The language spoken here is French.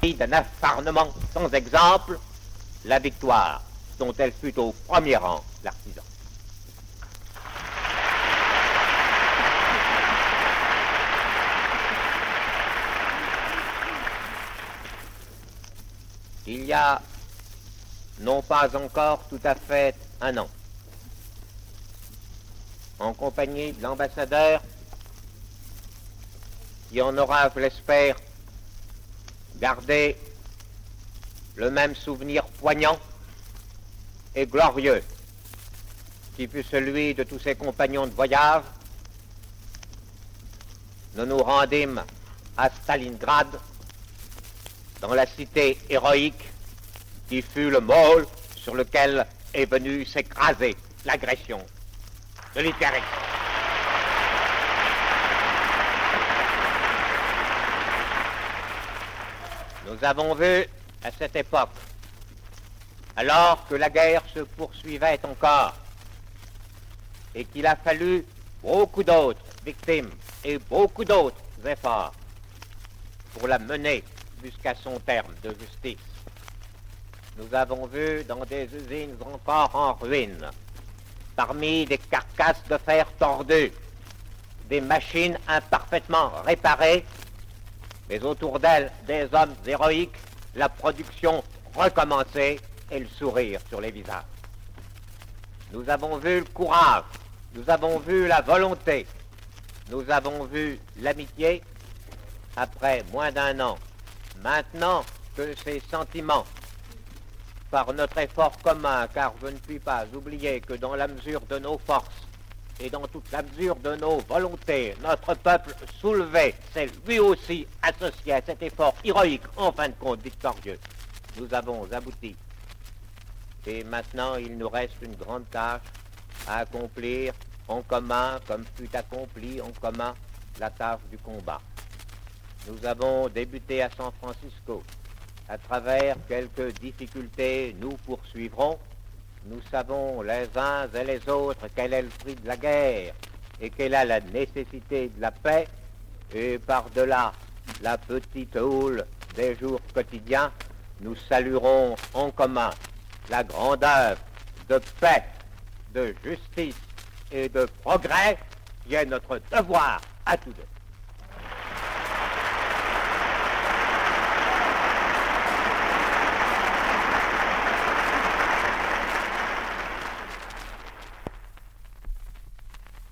d'un acharnement sans exemple, la victoire dont elle fut au premier rang l'artisan. Il y a non pas encore tout à fait un an, en compagnie de l'ambassadeur qui en aura, je l'espère, gardé le même souvenir poignant et glorieux qui fut celui de tous ses compagnons de voyage, nous nous rendîmes à Stalingrad, dans la cité héroïque qui fut le môle sur lequel est venue s'écraser l'agression de l'Hitler. Nous avons vu à cette époque, alors que la guerre se poursuivait encore et qu'il a fallu beaucoup d'autres victimes et beaucoup d'autres efforts pour la mener jusqu'à son terme de justice. Nous avons vu dans des usines encore en ruine, parmi des carcasses de fer tordues, des machines imparfaitement réparées, mais autour d'elles des hommes héroïques, la production recommencée et le sourire sur les visages. Nous avons vu le courage, nous avons vu la volonté, nous avons vu l'amitié. Après moins d'un an, maintenant que ces sentiments, par notre effort commun, car je ne puis pas oublier que dans la mesure de nos forces et dans toute la mesure de nos volontés, notre peuple soulevé s'est lui aussi associé à cet effort héroïque, en fin de compte victorieux. Nous avons abouti. Et maintenant, il nous reste une grande tâche à accomplir en commun, comme fut accomplie en commun la tâche du combat. Nous avons débuté à San Francisco. À travers quelques difficultés, nous poursuivrons. Nous savons les uns et les autres quel est le prix de la guerre et quelle est la nécessité de la paix. Et par-delà la petite houle des jours quotidiens, nous saluerons en commun la grande œuvre de paix, de justice et de progrès qui est notre devoir à tous deux.